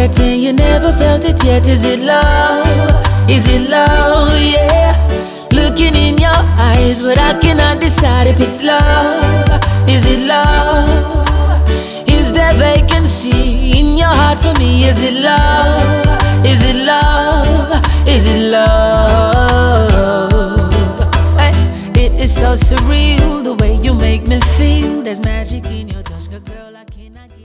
yet and you never felt it yet. Is it love? Is it love? Yeah. Looking in your eyes, but I cannot decide if it's love. Is it love? Is there vacancy in your heart for me? Is it love?